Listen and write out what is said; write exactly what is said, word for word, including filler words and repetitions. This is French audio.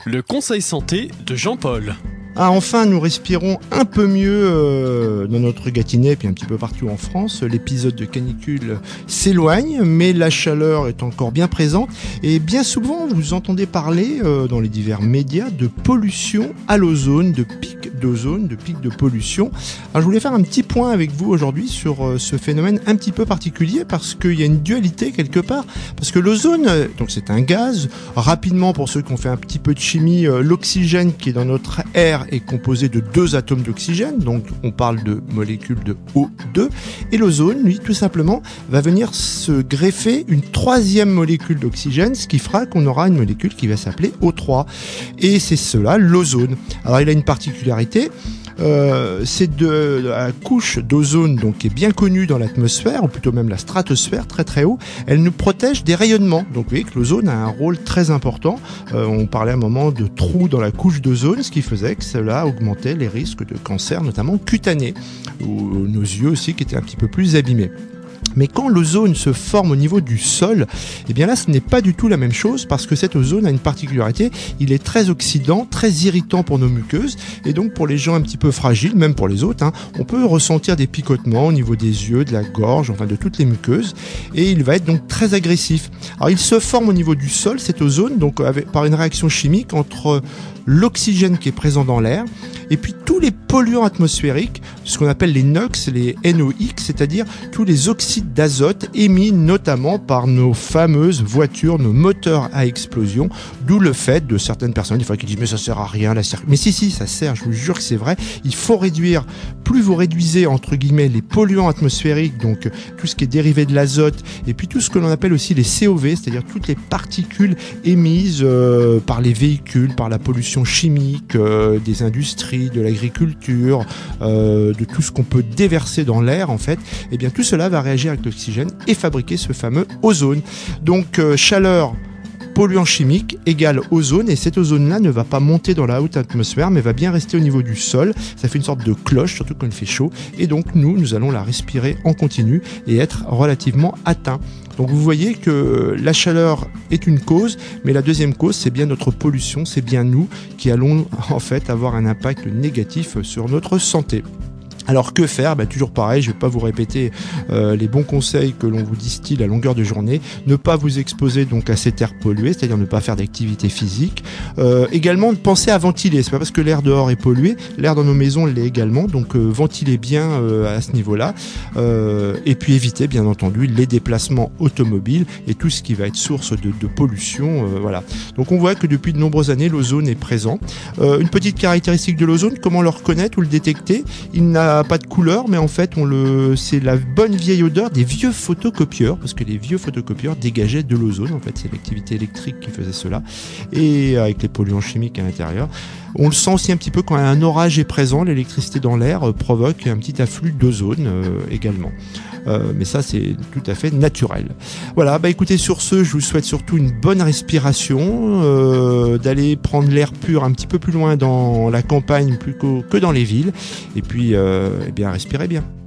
Le conseil santé de Jean-Paul. Ah, enfin, nous respirons un peu mieux euh, dans notre Gâtinais, puis un petit peu partout en France. L'épisode de canicule s'éloigne, mais la chaleur est encore bien présente. Et bien souvent, vous entendez parler euh, dans les divers médias de pollution à l'ozone, de pic d'ozone, de pic de pollution. Alors, je voulais faire un petit point avec vous aujourd'hui sur euh, ce phénomène un petit peu particulier, parce qu'il y a une dualité quelque part. Parce que l'ozone, euh, donc c'est un gaz. Rapidement, pour ceux qui ont fait un petit peu de chimie, euh, l'oxygène qui est dans notre air est composé de deux atomes d'oxygène, donc on parle de molécules de O deux, et l'ozone, lui, tout simplement, va venir se greffer une troisième molécule d'oxygène, ce qui fera qu'on aura une molécule qui va s'appeler O trois, et c'est cela, l'ozone. Alors il a une particularité, Euh, c'est de, de la couche d'ozone donc qui est bien connue dans l'atmosphère, ou plutôt même la stratosphère, très très haut. Elle nous protège des rayonnements. Donc vous voyez que l'ozone a un rôle très important. Euh, on parlait à un moment de trous dans la couche d'ozone, ce qui faisait que cela augmentait les risques de cancer, notamment cutanés, ou nos yeux aussi qui étaient un petit peu plus abîmés. Mais quand l'ozone se forme au niveau du sol, eh bien là, ce n'est pas du tout la même chose, parce que cet ozone a une particularité. Il est très oxydant, très irritant pour nos muqueuses, et donc pour les gens un petit peu fragiles, même pour les autres, hein, on peut ressentir des picotements au niveau des yeux, de la gorge, enfin de toutes les muqueuses, et il va être donc très agressif. Alors il se forme au niveau du sol, cet ozone, donc avec, par une réaction chimique entre l'oxygène qui est présent dans l'air, et puis tous les polluants atmosphériques, ce qu'on appelle les NOx, les N O X, c'est-à-dire tous les oxydes d'azote émis notamment par nos fameuses voitures, nos moteurs à explosion, d'où le fait de certaines personnes, des fois, qui disent mais ça sert à rien, la cir-. Mais si, si, ça sert, je vous jure que c'est vrai. Il faut réduire, plus vous réduisez, entre guillemets, les polluants atmosphériques, donc tout ce qui est dérivé de l'azote, et puis tout ce que l'on appelle aussi les C O V, c'est-à-dire toutes les particules émises euh, par les véhicules, par la pollution chimique, euh, des industries, de l'agriculture, euh, de tout ce qu'on peut déverser dans l'air en fait, et bien tout cela va réagir avec l'oxygène et fabriquer ce fameux ozone. Donc euh, chaleur, polluant chimique égale ozone, et cet ozone-là ne va pas monter dans la haute atmosphère, mais va bien rester au niveau du sol. Ça fait une sorte de cloche, surtout quand il fait chaud, et donc nous, nous allons la respirer en continu et être relativement atteints. Donc vous voyez que la chaleur est une cause, mais la deuxième cause, c'est bien notre pollution, c'est bien nous qui allons en fait avoir un impact négatif sur notre santé. Alors que faire ? Bah, toujours pareil, je ne vais pas vous répéter euh, les bons conseils que l'on vous distille à longueur de journée. Ne pas vous exposer donc à cet air pollué, c'est-à-dire ne pas faire d'activité physique. Euh, également, pensez à ventiler. C'est pas parce que l'air dehors est pollué, l'air dans nos maisons l'est également. Donc euh, ventilez bien euh, à ce niveau-là. Euh, et puis évitez bien entendu les déplacements automobiles et tout ce qui va être source de, de pollution. Euh, voilà. Donc on voit que depuis de nombreuses années, l'ozone est présent. Euh, une petite caractéristique de l'ozone, comment le reconnaître ou le détecter ? Il n'a pas de couleur, mais en fait on le, c'est la bonne vieille odeur des vieux photocopieurs, parce que les vieux photocopieurs dégageaient de l'ozone, en fait c'est l'activité électrique qui faisait cela, et avec les polluants chimiques à l'intérieur. On le sent aussi un petit peu quand un orage est présent, l'électricité dans l'air euh, provoque un petit afflux d'ozone euh, également. Euh, mais ça c'est tout à fait naturel. Voilà, bah écoutez, sur ce, je vous souhaite surtout une bonne respiration, euh, d'aller prendre l'air pur un petit peu plus loin dans la campagne plus que dans les villes, et puis euh, eh bien respirez bien.